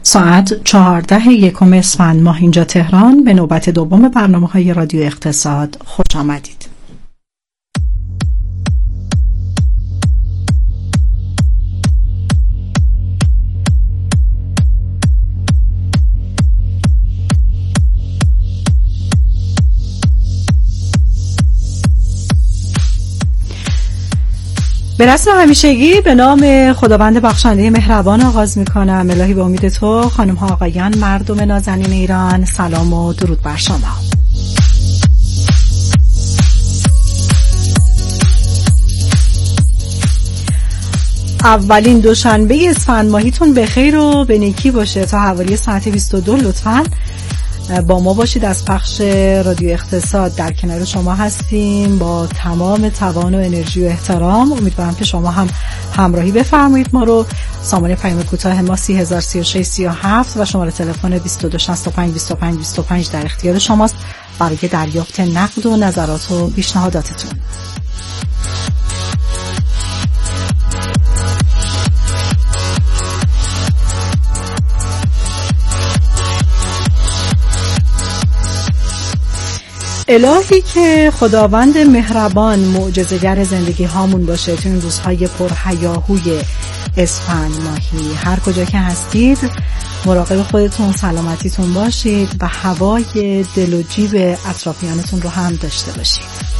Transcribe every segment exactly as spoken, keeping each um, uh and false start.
ساعت چهارده یکم اسفند ماه اینجا تهران. به نوبت دوم برنامه‌های رادیو اقتصاد خوش آمدید. به رسم همیشگی به نام خداوند بخشنده مهربان آغاز میکنم. الهی به امید تو خانم ها آقایان مردم نازنین ایران، سلام و درود بر شما. اولین دوشنبه اسفند ماهیتون به خیر و به نیکی باشه. تا حوالی ساعت بیست و دو لطفاً با ما باشید. از پخش رادیو اقتصاد در کنار شما هستیم با تمام توان و انرژی و احترام. امیدوارم که شما هم همراهی بفرمایید ما رو. سامانه پیام کوتاه ما سی هزار سی و شش سی و هفت و شماره تلفن بیست و دو شصت و پنج بیست و پنج بیست و پنج در اختیار شماست برای دریافت نقد و نظرات و پیشنهاداتتون. الهی که خداوند مهربان معجزه‌گر زندگی هامون باشه تو این روزهای پر هیاهوی اسفند ماهی. هر کجا که هستید مراقب خودتون، سلامتیتون باشید و هوای دل و جیب اطرافیانتون رو هم داشته باشید.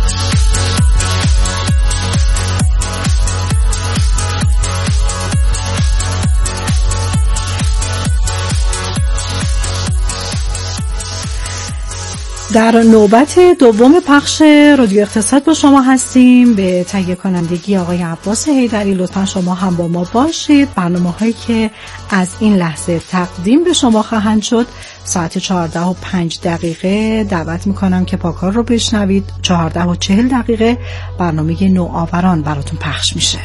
در نوبت دوم پخش رادیو اقتصاد با شما هستیم. به تهیه کنندگی آقای عباس حیدری لطفا شما هم با ما باشید. برنامه هایی که از این لحظه تقدیم به شما خواهند شد ساعت چهارده و پنج دقیقه دعوت میکنم که پاکار رو بشنوید. چهارده و چهل دقیقه برنامه نوآوران براتون پخش میشه.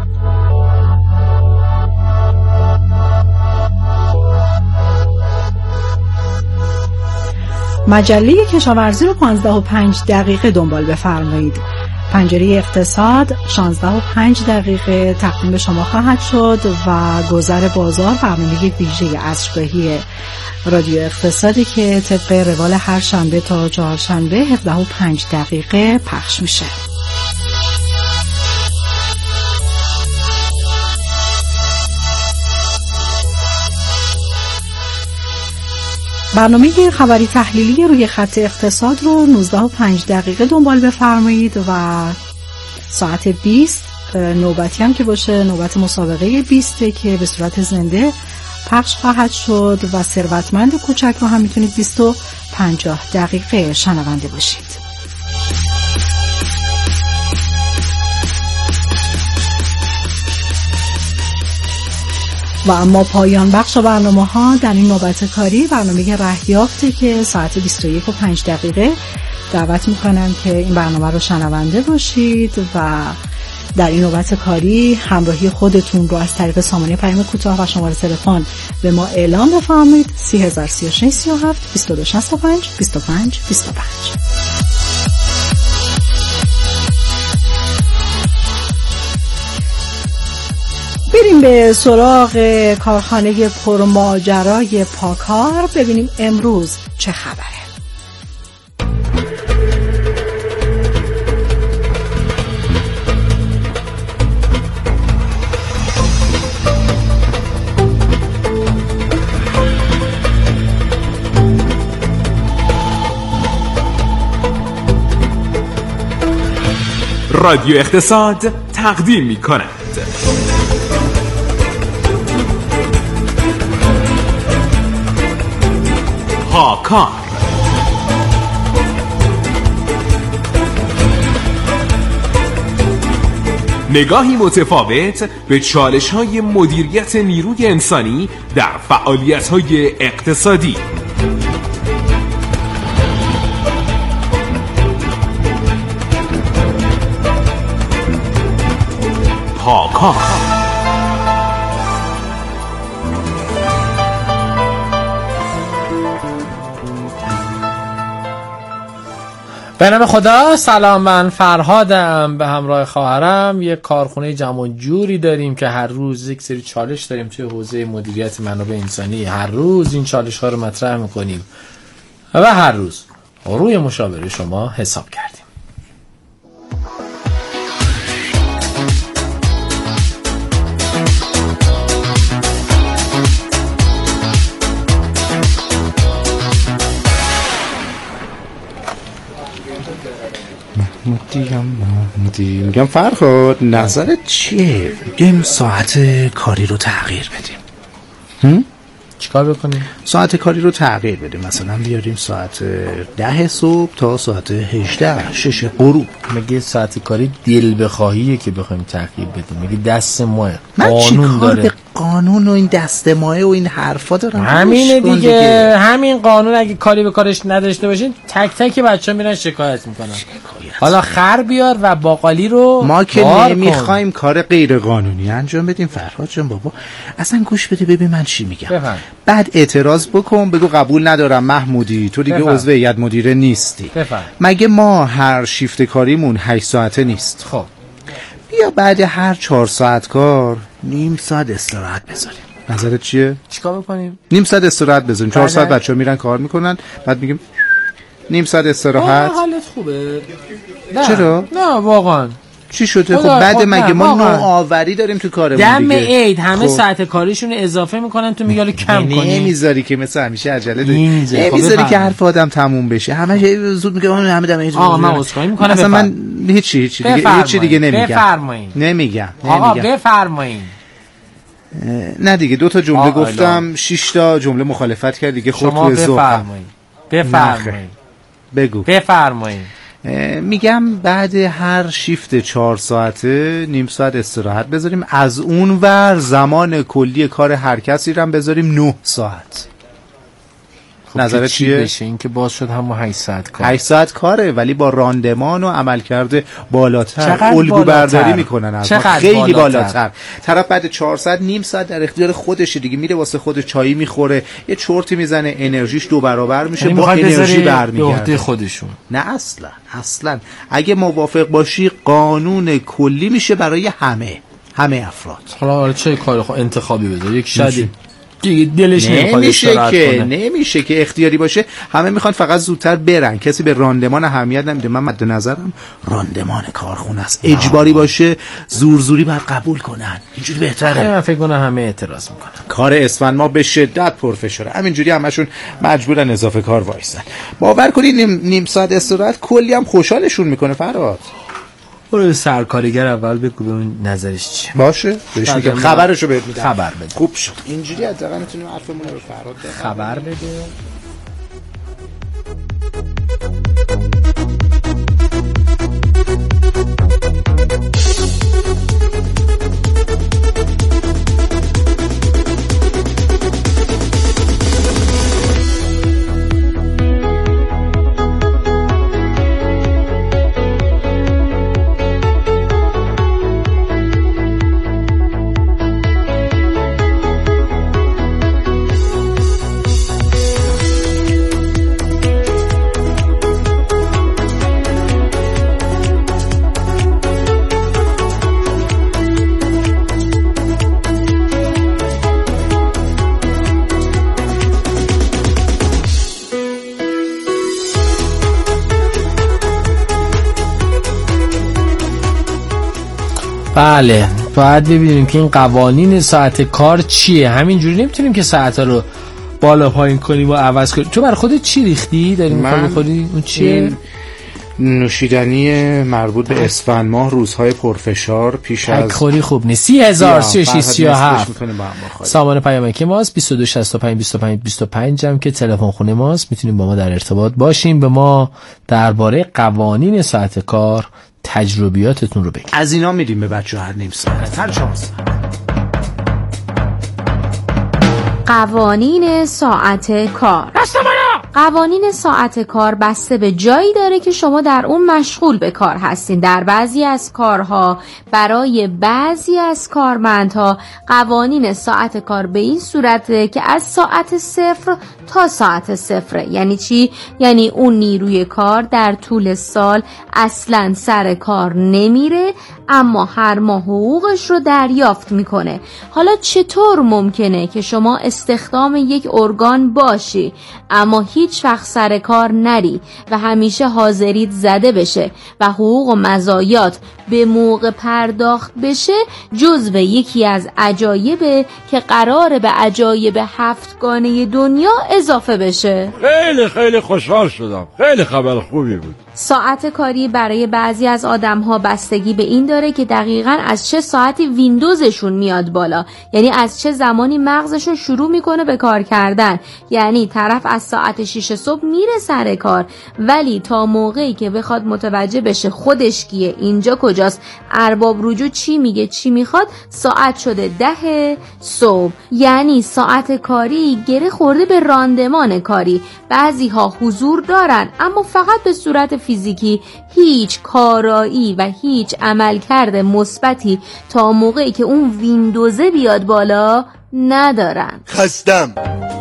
مجله کشاورزی رو پانزده و پنج دقیقه دنبال بفرمایید. پنجره اقتصاد شانزده و پنج دقیقه تقدیم به شما خواهد شد و گذر بازار برنامه ویژه عصرگاهی رادیو اقتصادی که طبق روال هر شنبه تا چهارشنبه هفده و پنج دقیقه پخش میشه. برنامه خبری تحلیلی روی خط اقتصاد رو نوزده و پنج دقیقه دنبال بفرمایید و ساعت بیست نوبتی هم که باشه نوبت مسابقه بیست که به صورت زنده پخش خواهد شد و ثروتمند کوچک رو هم میتونید بیست و پنجاه دقیقه شنونده باشید. و اما پایان بخش برنامه ها در این نوبت کاری برنامه رهیافته که ساعت بیست و یک و پنج دقیقه دعوت میکنم که این برنامه رو شنونده باشید و در این نوبت کاری همراهی خودتون رو از طریق سامانه پیام کوتاه و شماره تلفن به ما اعلام بفرمایید. سی هزار سی و شش سی و هفت بیست و دو شصت و پنج بیست و پنج بیست و پنج. بریم به سراغ کارخانه پرماجرای پاکار ببینیم امروز چه خبره. رادیو اقتصاد تقدیم می کند پاکار. نگاهی متفاوت به چالش‌های مدیریت نیروی انسانی در فعالیت‌های اقتصادی. پاکار. به نام خدا. سلام، من فرهادم، به همراه خواهرم یک کارخونه جمع جوری داریم که هر روز یک سری چالش داریم توی حوزه مدیریت منابع انسانی. هر روز این چالش ها رو مطرح میکنیم و هر روز روی مشاوره شما حساب کردیم. محمودیم محمودیم میگم فرهاد نظرت چیه؟ بگیم ساعت کاری رو تغییر بدیم. هم؟ چیکار بکنیم؟ ساعت کاری رو تغییر بدیم، مثلا بیاریم ساعت ده صبح تا ساعت هجده شش غروب. مگه ساعت کاری دل بخواهیه که بخوایم تغییر بدیم؟ مگه دست ماه؟ من قانون داره. به قانون و این دست ماه و این حرفا دارم. همینه دیگه. دیگه همین قانون اگه کاری به کارش نداشته باشین تک تک بچه‌ها میرن شکایت میکنن. شکایت. حالا خر بیار و باقالی رو ما که نمیخوایم کار غیر قانونی انجام بدیم. فرهاد جان بابا اصلا گوش بده ببین من چی میگم. بفهم. بعد اعتراض بکن، بگو قبول ندارم محمودی، تو دیگه عضو هیئت مدیره نیستی. بفهم. مگه ما هر شیفت کاریمون هشت ساعته نیست؟ خب بیا بعد هر چهار ساعت کار نیم ساعت استراحت بذاریم. نظرت چیه؟ چیکار بکنیم؟ نیم ساعت استراحت بذاریم. چهار ساعت بچه‌ها میرن کار میکنن، بعد میگیم نیم ساعت استراحت. حالت خوبه؟ نه. چرا؟ نه واقعا. چی شده؟ خب بعد مگه ما نوآوری داریم تو کارمون دیگه. دم عید همه خب. ساعت کاریشون اضافه میکنن، تو میگه کم کنی. نمیذاری که مثل همیشه عجله داری. نمیذاری که حرف آدم تموم بشه. همه زود میگه همه دم عید. آقا من عذرخواهی میکنم. اصلا من هیچ هیچ دیگه هیچ دیگه نمیگم. بفرمایید. نمیگم. آقا بفرمایید. نه دیگه دو تا جمله گفتم، شش تا جمله مخالفت کرد دیگه. خود تو ذوق. بفرمایید. بفرمایید. بگو. بفرمایید. میگم بعد هر شیفت چهار ساعته نیم ساعت استراحت بذاریم، از اون ور زمان کلی کار هر کسی رو هم بذاریم نه ساعت. خب نظرت چیه؟ بشه این که باز شد همون هشت ساعت کار. هشت ساعت کاره ولی با راندمان و عملکرد بالاتر الگو برداری میکنن از ما. خیلی بالاتر. بالاتر طرف بعد چهار ساعت نیم ساعت در اختیار خودشه دیگه، میره واسه خودش چایی میخوره، یه چرتی میزنه، انرژیش دو برابر میشه، با انرژی برمیگرده خودشون. نه اصلا اصلا اگه موافق باشی قانون کلی میشه برای همه همه افراد. حالا چه کار انتخابی بذار یک شاید دیگه دلش نمیشه که نمیشه که اختیاری باشه. همه میخوان فقط زودتر برن، کسی به راندمان اهمیت نمیده. من مد نظرم راندمان کارخونه است. اجباری باشه زور زوری باید قبول کنن، اینجوری بهتره. من فکر کنم همه اعتراض میکنن. کار اسفند ما به شدت پرفشاره، همینجوری همشون مجبورن اضافه کار وایسن. باور کنید نیم, نیم ساعت استراحت کلی هم خوشحالشون میکنه. فرهاد برو سرکارگر اول بگو ببین نظرش چیه. باشه بهش میگم خبرشو بهت میدم. خبر بده. خوب شد اینجوری حداقل میتونیم حرفمون رو فرهاد خبر بده. بله باید ببینیم که این قوانین ساعت کار چیه. همینجوری نمیتونیم که ساعت‌ها رو بالا پایین کنیم و عوض کنیم. تو برای خودت چی ریختی؟ داری می‌خوای بخوری؟ اون چیه؟ نوشیدنی مربوط به اسفند ماه، روزهای پرفشار پیش از خوری خوب نیست. سی هزار سی و شش سی و هفت سامان پیامکی ماست. بیست و دو شصت و پنج بیست و پنج بیست و پنج هم که تلفن خونه ماست. میتونیم با ما در ارتباط باشیم، به ما درباره قوانین ساعت کار تجربیاتتون رو بگید. از اینا میدیم به بچه‌ها هر نیم ساعت، هر چهار ساعت. قوانین ساعت کار. دست منو قوانین ساعت کار بسته به جایی داره که شما در اون مشغول به کار هستین. در بعضی از کارها برای بعضی از کارمندها قوانین ساعت کار به این صورته که از ساعت صفر تا ساعت صفره. یعنی چی؟ یعنی اون نیروی کار در طول سال اصلاً سر کار نمیره، اما هر ماه حقوقش رو دریافت میکنه. حالا چطور ممکنه که شما استخدام یک ارگان باشی اما هیچ وقت سر کار نری و همیشه حاضریت زده بشه و حقوق و مزایات به موقع پرداخت بشه؟ جزو یکی از عجایبه که قراره به عجایب هفتگانه دنیا اضافه بشه. خیلی خیلی خوشحال شدم. خیلی خبر خوبی بود. ساعت کاری برای بعضی از آدم‌ها بستگی به این داره که دقیقاً از چه ساعتی ویندوزشون میاد بالا، یعنی از چه زمانی مغزشون شروع میکنه به کار کردن. یعنی طرف از ساعت شش صبح میره سر کار، ولی تا موقعی که بخواد متوجه بشه خودش کیه، اینجا کجاست، ارباب رجوع چی میگه، چی میخواد، ساعت شده ده صبح. یعنی ساعت کاری گره خورده به راندمان کاری. بعضی ها حضور دارن اما فقط به صورت فیزیکی، هیچ کارایی و هیچ عملکرد مثبتی تا موقعی که اون ویندوزه بیاد بالا ندارن. خستم.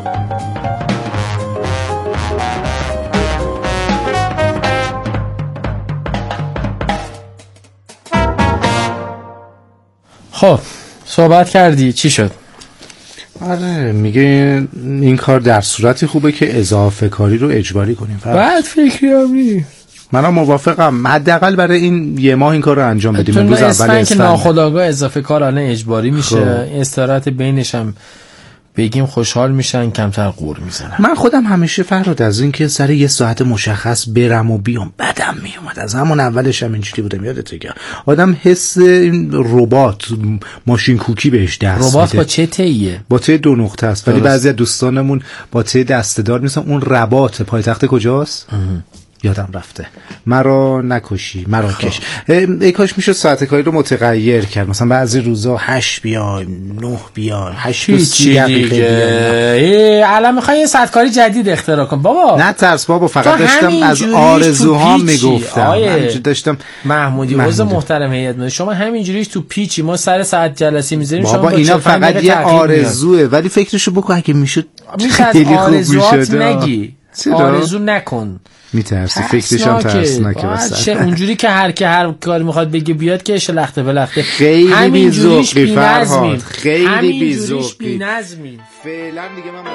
خب صحبت کردی، چی شد؟ آره میگه این کار در صورتی خوبه که اضافه کاری رو اجباری کنیم. بعد فکری هم نی منم موافقم، حداقل برای این یه ماه این کار رو انجام بدیم. امروز اول اسفند که ناخودآگاه اضافه کار الان اجباری میشه. خب. استراحت بینش هم بگیم خوشحال میشن، کمتر قور میزنن. من خودم همیشه فراد از این که سر یه ساعت مشخص برم و بیام بدم میومد. از همون اولش هم اینجوری بودم، یادته که آدم حس این ربات ماشین کوکی بهش دست میده. ربات با چه تیه؟ با ته دو نقطه است، ولی بعضی از دوستانمون با ته دسته‌دار میسن. اون ربات پایتخت کجاست؟ یادم رفته. مرا نکشی مرا کش. ای کاش میشد ساعت کاری رو متغیر کرد، مثلا بعضی روزا هشت بیایم، نه بیایم، هشت و سی دقیقه. الان میخوای یه ساعت کاری جدید اختراع کن بابا. نه ترس بابا، فقط داشتم از آرزوهام میگفتم. همینجوری داشتم. محمودی عضو محترم هیئت مدیره، شما همینجوریش تو پیچی، ما سر ساعت جلسه میذاریم شما. بابا اینا فقط یه آرزوئه، ولی فکرشو بکن اگه میشد خیلی خوب میشد. نگی آرزو نکن، میترسی فکرش هم ترسناکه. واسه اونجوری که هر که هر کاری میخواد بگه بیاد که شلخته بلخته. خیلی بی‌ذوقی فرهاد، خیلی بی‌ذوقی. فعلا دیگه من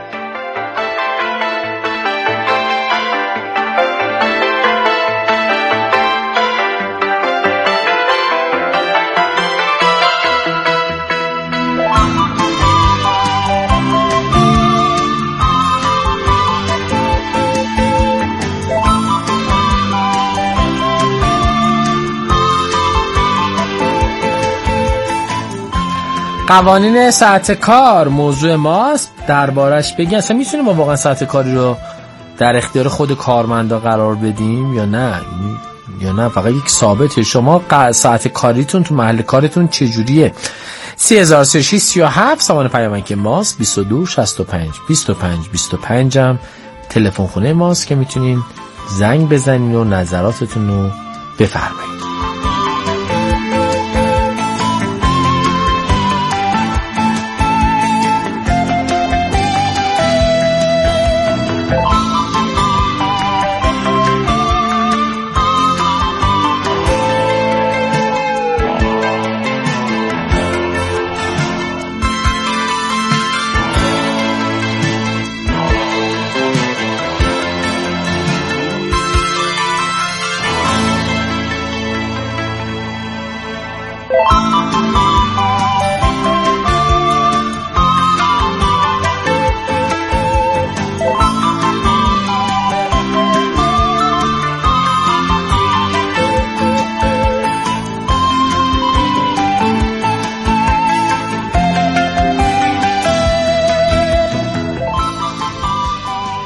قوانین ساعت کار موضوع ماست. دربارش بگی اصلا میتونیم ما واقعا ساعت کاری رو در اختیار خود کارمندا قرار بدیم یا نه؟ یا نه فقط یک ثابته؟ شما ساعت کاریتون تو محل کارتون چجوریه؟ سی هزار سه شصت سی و هفت سامان پیامک ماست. بیست و دو شصت و پنج بیست و پنج بیست و پنج هم تلفن خونه ماست که میتونین زنگ بزنین و نظراتتون رو بفرمایید.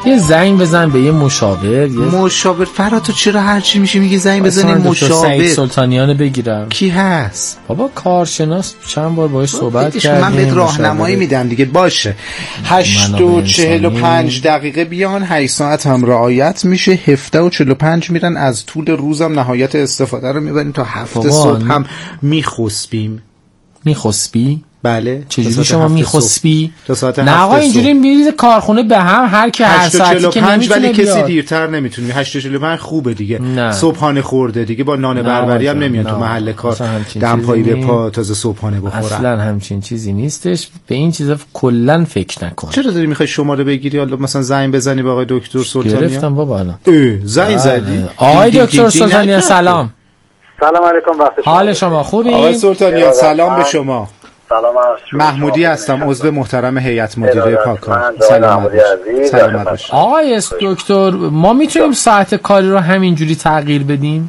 یه زنگ بزن به یه مشاور. یه مشاور فرا تو چرا هرچی میشه میگه زنگ بزنی مشاور؟ سعید سلطانیان بگیرم. کی هست؟ بابا کارشناس، چند بار باهاش صحبت کردیم. من بهت راهنمایی میدم دیگه. باشه هشت و چهل و پنج دقیقه بیان، هشت ساعت هم رعایت میشه، هفده و چهل و پنج میرن. از طول روزم نهایت استفاده رو میبریم تا هفت صبح هم میخسبیم. میخسبی؟ بله. چجوری شما میخسبی؟ نه آقا اینجوری میریزه کارخونه به هم، هر کی هر ساعتی که نمیتونه ولی بیاد. کسی دیرتر نمیتونه. هشت و چهل و پنج خوبه دیگه. نه. صبحانه خورده دیگه، با نان بربری هم نمیاد تو محل کار دمپایی به پا تازه صبحانه بخورن. اصلا همچین چیزی نیستش. به این چیزا کلا فکر نکن. چرا داری میخوای شماره بگیری حالا مثلا زنگ بزنی به آقای دکتر سلطانیان؟ گرفتم بابا الان. زنگ زدی؟ آقای دکتر سلطانیان سلام. سلام علیکم. وقت شما حال شما خوبی؟ آقای سلطانیان سلام به شما. سلام علیکم. محمودی هستم، عضو محترم هیئت مدیره پاکار. سلام علیکم. آقای دکتر ما میتونیم ساعت کاری رو همینجوری تغییر بدیم؟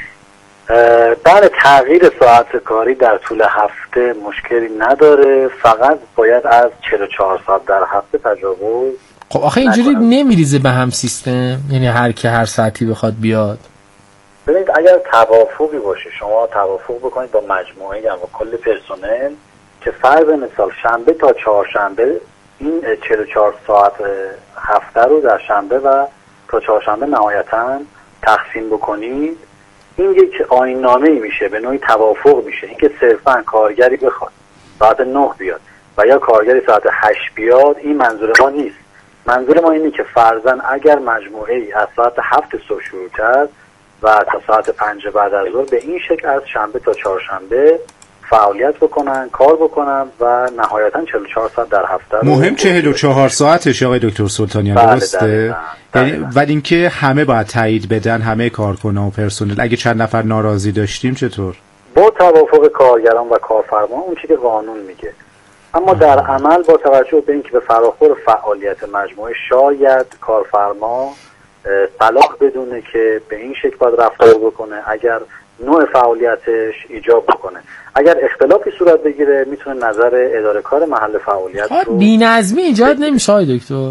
بله، تغییر ساعت کاری در طول هفته مشکلی نداره، فقط باید از چهل و چهار ساعت در هفته تجاوز. خب آخه اینجوری نمیریزه به هم سیستم؟ یعنی هر کی هر ساعتی بخواد بیاد؟ ببینید اگر توافقی باشه، شما توافق بکنید با مجموعه یا با کل پرسنل که فرض مثال شنبه تا چهارشنبه این چهل و چهار ساعت هفته رو در شنبه و تا چهارشنبه نهایتاً تقسیم بکنید، این یک آیین‌نامه‌ای میشه، به نوعی توافق میشه. اینکه صرفاً کارگری بخواد ساعت نه بیاد و یا کارگری ساعت هشت بیاد، این منظور ما نیست. منظور ما اینه که فرضاً اگر مجموعه‌ای از ساعت هفت صبح شروع کرد و تا ساعت پنج بعد از ظهر، به این شکل از شنبه تا چهارشنبه فعالیت بکنن، کار بکنن و نهایتاً چهل و چهار ساعت در هفته. مهم چهل و چهار ساعتش آقای دکتر سلطانیان، درسته؟ ولی اینکه همه باید تایید بدن، همه کارکنان و پرسنل. اگه چند نفر ناراضی داشتیم چطور؟ با توافق کارگران و کارفرما، اون چیزی که قانون میگه. اما در عمل با توجه به اینکه به فراخور فعالیت مجموعه شاید کارفرما صلاح بدونه که به این شکل باید رفتار بکنه، اگر نوع فعالیتش ایجاب بکنه. اگر اختلافی صورت بگیره میتونه نظر اداره کار محل فعالیت رو. بی‌نظمی ایجاد نمیشه آقای دکتر؟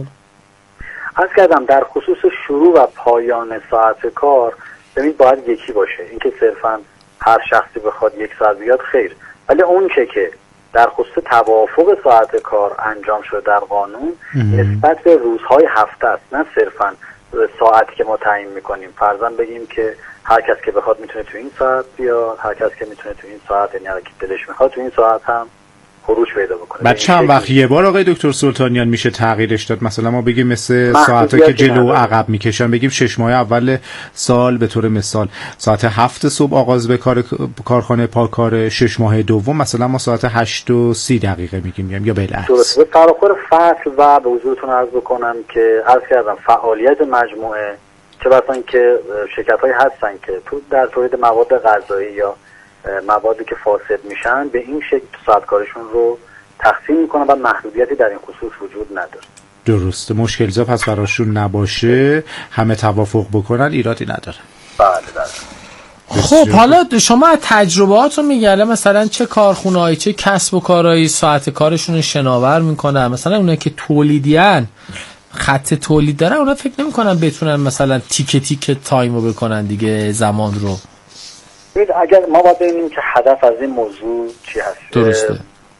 عرض کردم در خصوص شروع و پایان ساعت کار ببینید باید یکی باشه. اینکه صرفا هر شخصی بخواد یک ساعت بیاد خیر، ولی اون که که در خصوص توافق ساعت کار انجام شده در قانون نسبت به روزهای هفته است، نه صرفا ساعتی که ما تعیین میکنیم. فرضاً بگیم که هر کس که بخواد میتونه تو این ساعت بیاد، هر کس که میتونه تو این ساعت، یعنی هر کی دلش میخواد تو این ساعت هم خروج پیدا بکنه. بعد چند وقت یه بار آقای دکتر سلطانیان میشه تغییرش داد؟ مثلا ما بگیم مثل ساعتا که جلو و عقب میکشن، بگیم شش ماه اول سال به طور مثال ساعت هفت صبح آغاز به کار کارخانه پاکار، شش ماه دوم مثلا ما ساعت هشت و سی دقیقه میگیم یا بالعکس. درسته. به فراخور فصل و به حضورتون عرض بکنم که عرض کردم فعالیت مجموعه، چه بسا که شرکت‌هایی هستن که تو در تولید مواد غذایی یا موادی که فاسد میشن به این شکل ساعت کارشون رو تقسیم میکنن و محدودیتی در این خصوص وجود نداره. درسته. مشکل زا پس براشون نباشه، همه توافق بکنن، ایرادی نداره. بله بله. خب حالا شما از تجربهاتون میگه مثلا چه کارخونه‌ای چه کسب و کارهایی ساعت کارشون رو شناور میکنن؟ مثلا اونایی که تولیدیان، خط تولید دارن، اونا فکر نمی‌کنن بتونن مثلا تیکه تیکه تایمو بکنن دیگه، زمان رو. اگر ما باید ببینیم که هدف از این موضوع چی هست. درسته.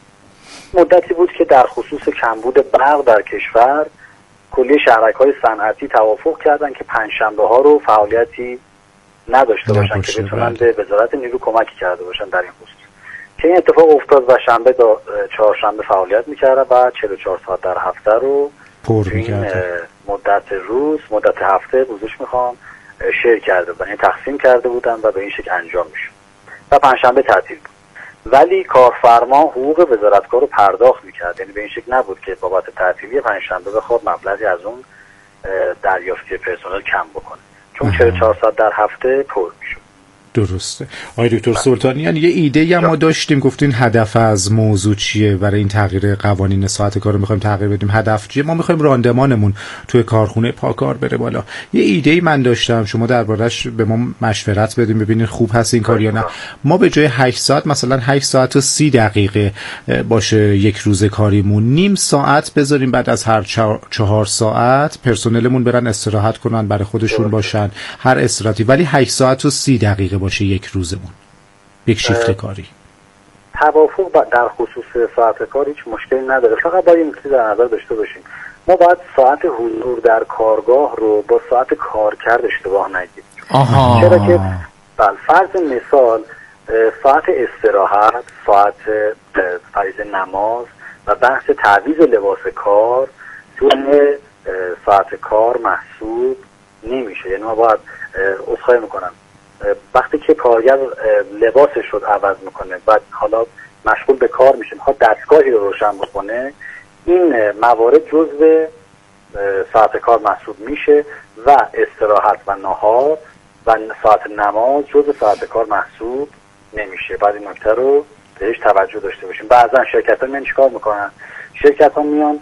مدتی بود که در خصوص کمبود برق در کشور کلیه شهرک‌های صنعتی توافق کردن که پنجشنبه ها رو فعالیتی نداشته باشن که بتونن به وزارت نیرو کمکی کرده باشن در این خصوص. که این اتفاق افتاد و شنبه تا چهارشنبه فعالیت می‌کردن و چهل و چهار ساعت در هفته رو پر می‌کردن. مدت روز، مدت هفته بوزش میخوام شیر کرده بودن، یعنی تقسیم کرده بودن و به این شکل انجام میشه و پنجشنبه تعطیل بود. ولی کارفرما حقوق وزارتکار رو پرداخت میکرد، یعنی به این شکل نبود که بابت تعطیلی پنجشنبه بخواد مبلغی از اون دریافتی پرسنل کم بکنه، چون چهل و چهار ساعت در هفته پر میشد. درسته. آقای دکتر سلطانیان یه ایده هم ما داشتیم، گفتین هدف از موضوع چیه برای این تغییر قوانین ساعت کار رو میخوایم تغییر بدیم، هدف چیه؟ ما میخوایم راندمانمون توی کارخونه پاکار بره بالا. یه ایده من داشتم شما دربارش به ما مشورت بدین ببینین خوب هست این کار یا نه. ما به جای هشت ساعت مثلا هشت ساعت و سی دقیقه باشه یک روز کاریمون، نیم ساعت بذاریم بعد از هر چهار ساعت پرسنلمون برن استراحت کنن، برای خودشون باشن هر استراحتی، ولی هشت ساعت و سی دقیقه باشه یک روزمون، یک شیفت کاری. توافق در خصوص ساعت کار هیچ مشکلی نداره، فقط باید این چیز در نظر داشته باشیم، ما باید ساعت حضور در کارگاه رو با ساعت کارکرد اشتباه نگیریم. آها. چرا که فرض مثال ساعت استراحت، ساعت فریضه نماز و بحث تعویض لباس کار توی ساعت کار محسوب نمیشه. یعنی ما باید عذرخواهی میکنم وقتی که کارگر لباسش رو عوض میکنه بعد حالا مشغول به کار میشه میخواد دستگاهی رو روشن بکنه، این موارد جزء ساعت کار محسوب میشه و استراحت و نهار و ساعت نماز جزء ساعت کار محسوب نمیشه. بعد این نکته رو بهش توجه داشته باشیم. بعضا شرکت ها میان چیکار میکنن؟ شرکت ها میان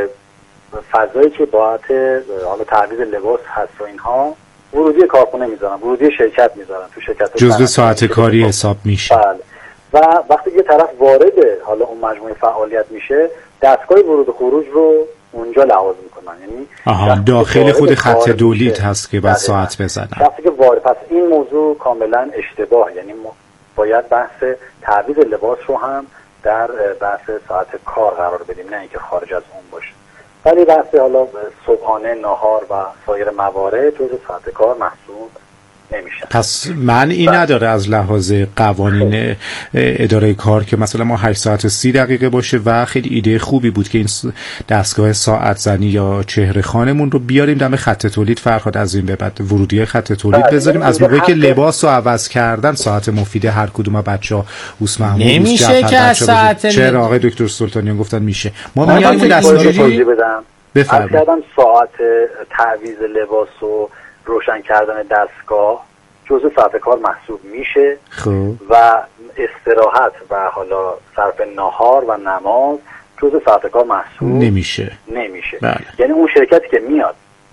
فضایی که باعث حالا تعویض لباس هست و اینها ورودی کارخونه میذارن، ورودی شرکت میذارن، تو شرکت جزء ساعت کاری حساب میشه. بله. و وقتی یه طرف وارد حالا اون مجموعه فعالیت میشه دستگاه ورود و خروج رو اونجا لحاظ میکنن، یعنی آها داخل خود خط تولید هست که بعد ساعت بزنن. وقتی که وارد، پس این موضوع کاملا اشتباه، یعنی باید بحث تعویض لباس رو هم در بحث ساعت کار قرار بدیم، نه اینکه خارج از اون باشه. ولی بحث حالا صبحانه، نهار و سایر موارد جزء ساعت کار محسوب نمیشه. پس معنی نداره از لحاظ قوانین اداره کار که مثلا ما هشت ساعت و سی دقیقه باشه و خیلی ایده خوبی بود که این دستگاه ساعت زنی یا چهره خانمون رو بیاریم دم خط تولید، فرهاد از این به بعد ورودی خط تولید بذاریم، از موقعی که لباس رو عوض کردن ساعت مفید هر کدوم بچه‌ها اوس محمود نمیشه که از ساعت چرا آقای دکتر سلطانیان گفتن میشه. ما میاریم دستگاه بدم بفرمایید ساعت تعویض لباس و روشن کردن دستگاه جزء ساعت کار محسوب میشه. خوب. و استراحت و حالا صرف نهار و نماز جزء ساعت کار محسوب نمیشه نمیشه بله. یعنی اون شرکتی که میاد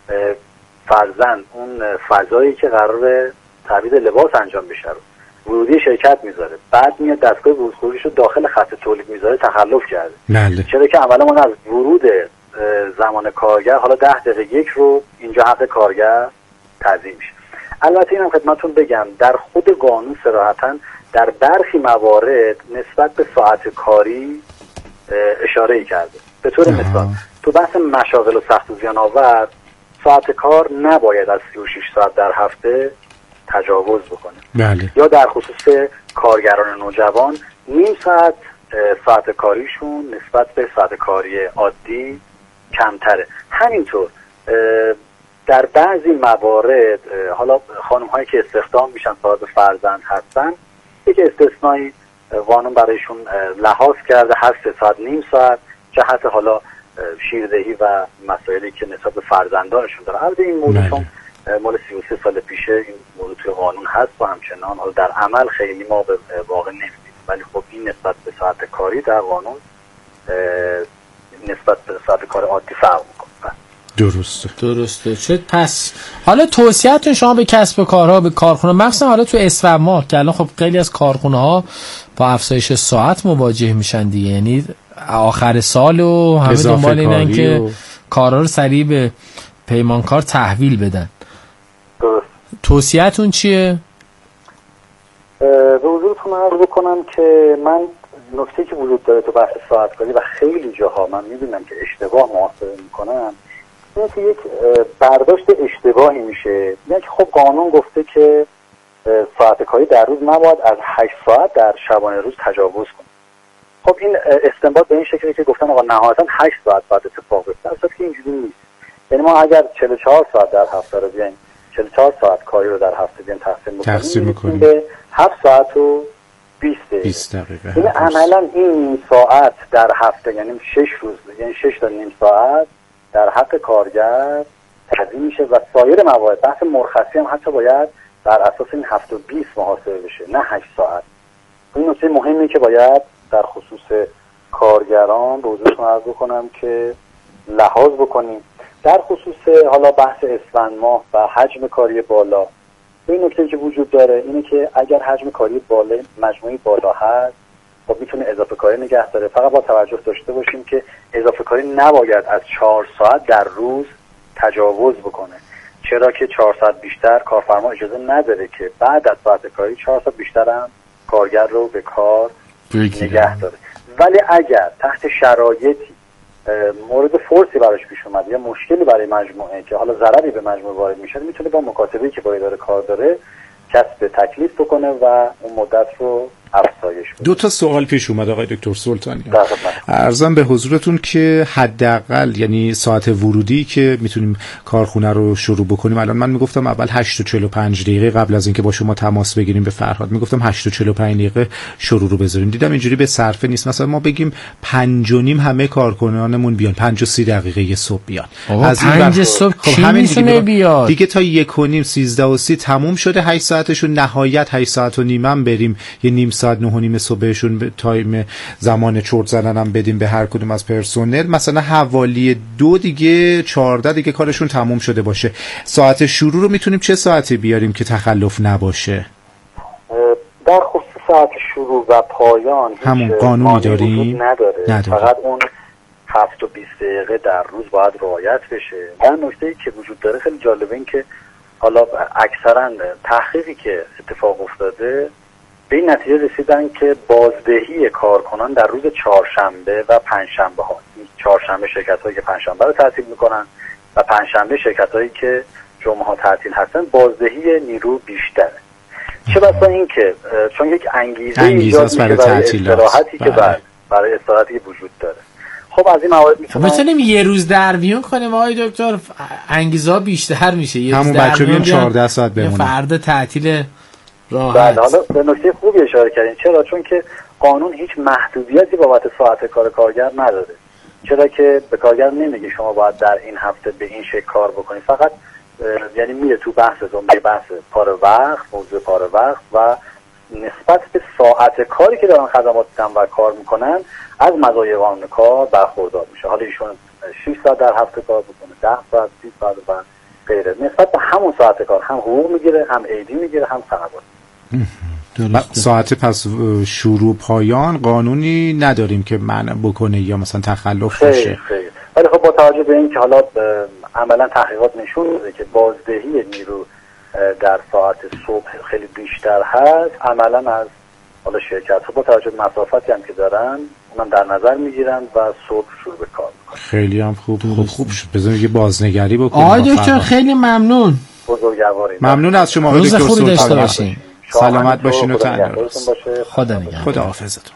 فرضاً اون فضایی که قرار تعویض لباس انجام بشه رو ورودی شرکت میذاره، بعد میاد دستگاه ورود خروجش رو داخل خط تولید میذاره، تخلف کرده. بله. چرا که اولا ما از ورود زمان کارگر حالا ده دقیقه یک رو اینجا حق کارگر تعظیم میشه. البته اینم خدمتتون بگم در خود قانون صراحتاً در برخی موارد نسبت به ساعت کاری اشاره کرده. به طور مثال تو بحث مشاغل و سخت و زیان آور ساعت کار نباید از سی و شش ساعت در هفته تجاوز بکنه. بله. یا در خصوص کارگران نوجوان نیم ساعت ساعت کاریشون نسبت به ساعت کاری عادی کمتره. همینطور در بعضی موارد حالا خانم هایی که استخدام میشن صاحب فرزند هستن یک استثنایی قانون برایشون لحاظ کرده، هر سه ساعت نیم ساعت جهت حالا شیردهی و مسائلی که نسبت به فرزندانشون داره. البته این موضوع چون مال سی و سه سال پیشه این موضوع توی قانون هست و همچنان حالا در عمل خیلی ما به واقع نمیدیم، ولی خب این نسبت به ساعت کاری در قانون نسبت به ساعت کار عادی فرق میکنه. درسته درسته. چه پس حالا توصیه‌تون شما به کسب و کارها، به کارخونه، مخصوصا حالا تو اسفند ماه که الان خب خیلی از کارخونه ها با افزایش ساعت مواجه میشن دیگه، یعنی آخر سال و همه دنبال اینن که و... کارا رو سریع به پیمانکار تحویل بدن. درست. توصیه‌تون چیه؟ به حضورتون عرض بکنم که من نکته که وجود داره تو بحث ساعت کاری و خیلی جاها من میبینم که اشتباه محاسبه میکنن، اینه که یک برداشت اشتباهی میشه، یعنی که خب قانون گفته که ساعت کاری در روز نباید از هشت ساعت در شبانه روز تجاوز کنه. خب این استنباط به این شکلی که گفتن آقا نهایتا هشت ساعت باید اتفاق بیفته، اصلا که اینجوری نیست. یعنی ما اگر چهل و چهار ساعت در هفته رو بیایم چهل و چهار ساعت کاری رو در هفته بیایم تقسیم بکنیم به هفت ساعت و بیست دقیقه. این عملا این ساعت در هفته یعنی شش روز یعنی شش تا نیم ساعت در حق کارگر تقدیم میشه و سایر موارد بحث مرخصی هم حتی باید بر اساس این هفت و بیست محاسبه بشه، نه هشت ساعت. این نکته مهمی که باید در خصوص کارگران به حضورتون عرض بکنم که لحاظ بکنیم. در خصوص حالا بحث اسفند ماه و حجم کاری بالا، این نکته که وجود داره اینه که اگر حجم کاری بالا مجموعی بالا هست خب میتونه اضافه کاری نگه داره. فقط با توجه داشته باشیم که اضافه کاری نباید از چهار ساعت در روز تجاوز بکنه، چرا که چهار ساعت بیشتر کارفرما اجازه نداره که بعد از ساعت کاری چهار ساعت بیشتر هم کارگر رو به کار نگه داره. ولی اگر تحت شرایطی مورد فورسی براش پیش اومد یا مشکلی برای مجموعه که حالا ضرری به مجموعه وارد میشه، میتونه با مکاتبه‌ای که با اداره کار داره کسب تکلیف بکنه و اون مدت رو افزایش بده. دو تا سوال پیش اومد آقای دکتر سلطانی. عرضم به حضورتون که حداقل یعنی ساعت ورودی که میتونیم کارخونه رو شروع بکنیم، الان من میگفتم اول هشت و چهل و پنج دقیقه قبل از اینکه با شما تماس بگیریم به فرهاد میگفتم هشت و چهل و پنج دقیقه شروع رو بذاریم، دیدم اینجوری به صرفه نیست. مثلا ما بگیم پنج و نیم همه کارکنانمون بیان، پنج و سی دقیقه صبح بیان. از پنج صبح کی میتونه بیاد دیگه؟ تا یک و نیم سیزده و سی تموم شده، هشت ساعتشون نهایت هشت ساعت و نیمم بریم، یه نیم ساعت نه و نیم صبحشون به تایم زمان چرت زدن هم بدیم به هر کدوم از پرسنل. مثلا حوالی دو دیگه چهارده دیگه کارشون تموم شده باشه. ساعت شروع رو میتونیم چه ساعتی بیاریم که تخلف نباشه؟ در خصوص ساعت شروع و پایان همون قانونی داریم؟ نداره. نداره. فقط اون هفت و بیست دقیقه در روز باید رعایت بشه. و نکته‌ای که وجود داره خیلی جالبه این که حالا اکثرا تحقیقی که اتفاق افتاده به این نتیجه رسیدن که بازدهی کارکنان در روز چهارشنبه و پنجشنبه ها، چهارشنبه شرکت هایی که پنجشنبه رو تعطیل میکنن و پنجشنبه شرکت هایی که جمعه ها تعطیل هستن، بازدهی نیرو بیشتره. چه بسا این که چون یک انگیزه ایجاد میشه برای استراحتی که برای, برای استراحتی وجود داره. خب از این موارد میتونم میتونیم یه روز درمیون کنیم آقای دکتر، انگیزه بیشتر میشه، یه همون بچه بیان چهارده ساعت بمونه، فردا تعطیل راحت. بله، حالا به نکته خوبی اشاره کردین. چرا؟ چون که قانون هیچ محدودیتی بابت ساعت کار کارگر نداره. چرا که به کارگر نمیگه شما باید در این هفته به این شکل کار بکنید، فقط یعنی میره تو بحث زمینه بحث پاره وقت، موضوع پاره وقت و نسبت به ساعت کاری که دارن خدمات میدن و کار میکنن از مزایای قانون کار برخوردار میشه. حالا ایشون شش ساعت در هفته کار بکنه، ده ساعت، سی ساعت و غیره، نسبت به همون ساعت کار هم حقوق میگیره، هم عیدی میگیره، هم سنوات. ساعت پس شروع پایان قانونی نداریم که منع بکنه یا مثلا تخلف بشه. ولی خب با توجه به این که حالا عملا تحقیقات نشون میده که بازدهی نیرو در ساعت صبح خیلی بیشتر هست، عملا از حالا شرکت ها با توجه به مسافتی هم که دارن اونم در نظر میگیرن و صبح شروع به کار میکنن. خیلی هم خوب خوب خوب شد. بذارید یه بازنگری بکنیم. آقای دکتر خیلی ممنون. بزرگوارید. ممنون از شما آقای دکتر سلطانی. داشته باشین. سلامت باشین و تندرست. خدا نگهدار. خدا حافظتون.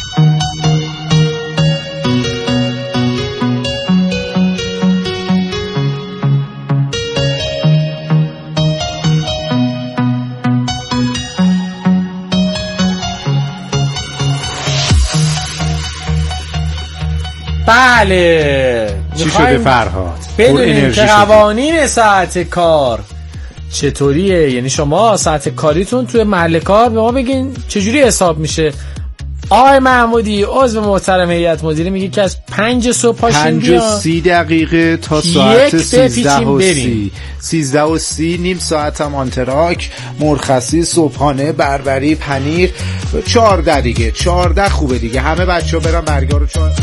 بله، چی شده فرهاد؟ بدونیم که قوانین ساعت کار چطوریه. یعنی شما ساعت کاریتون توی محل کار به ما بگین چجوری حساب میشه. آقای محمودی عضو محترم هیئت مدیره میگه که از پنج صبح پاشین پنج و سی دقیقه تا ساعت سیزده و سی سیزده و سی نیم ساعت هم آنتراک، مرخصی، صبحانه، بربری، پنیر. چهارده دیگه، چهارده خوبه دیگه، همه بچه ها برن برگار رو چهار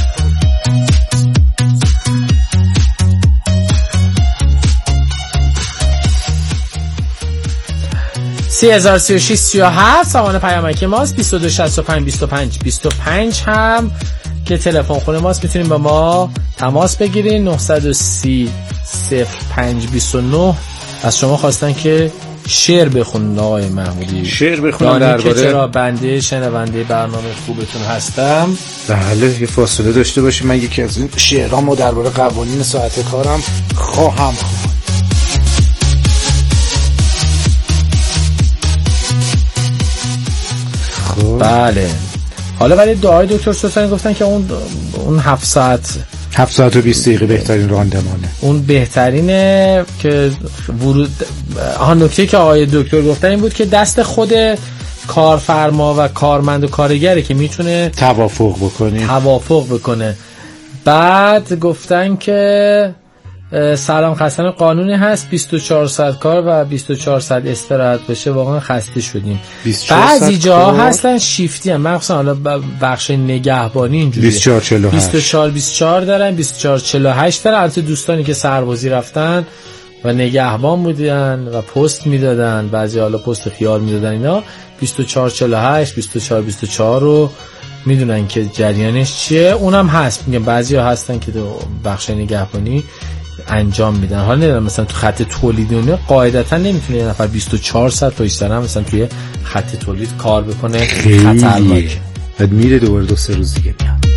سی هزار سی و شش سی و هفت سامان پیامکی ماست. بیست و دو شصت و پنج بیست و پنج بیست و پنج هم که تلفن خونه ماست، میتونیم با ما تماس بگیرین. نهصد و سی صفر پنج بیست و نه از شما خواستن که شعر بخونید آقای محمودی. شعر بخونم درباره چرا بنده شنونده برنامه خوبتون هستم. بله، یه فاصله داشته باشیم، من یکی از این شعرامو درباره قوانین ساعت کارم خواهم خوند. بله، حالا ولی دعای دکتر سلطانی گفتن که اون اون هفت ساعت هفت ساعت و بیست دقیقه بهترین راندمانه. اون بهترینه که ورود. آها نکته که آقای دکتر گفتن این بود که دست خود کارفرما و کارمند و کارگره که میتونه توافق بکنه توافق بکنه. بعد گفتن که سلام خستن قانونی هست بیست و چهار ساعت کار و بیست و چهار ساعت استراحت بشه. واقعا خسته شدیم. بعضی جاها هستن شیفتی هم، مخصوصا حالا بخش نگهبانی اینجوریه بیست و چهار چهل و هشت بیست و چهار بیست و چهار دارن، بیست و چهار چهل و هشت دارن. البته دوستانی که سربازی رفتن و نگهبان بودن و پست میدادن، بعضی حالا پست خیال میدادن، اینا بیست و چهار چهل و هشت بیست و چهار بیست و چهار رو میدونن که جریانش چیه. اونم هست، میگم بعضیا هستن که تو بخش نگهبانی انجام میدن. حالا نمیدونم مثلا تو خط تولید اون قاعدتا نمیتونه یه نفر بیست و چهار ساعت پشت سر هم مثلا توی خط تولید کار بکنه، خطرناکه. بعد میره دوباره دو سه روز دیگه میاد.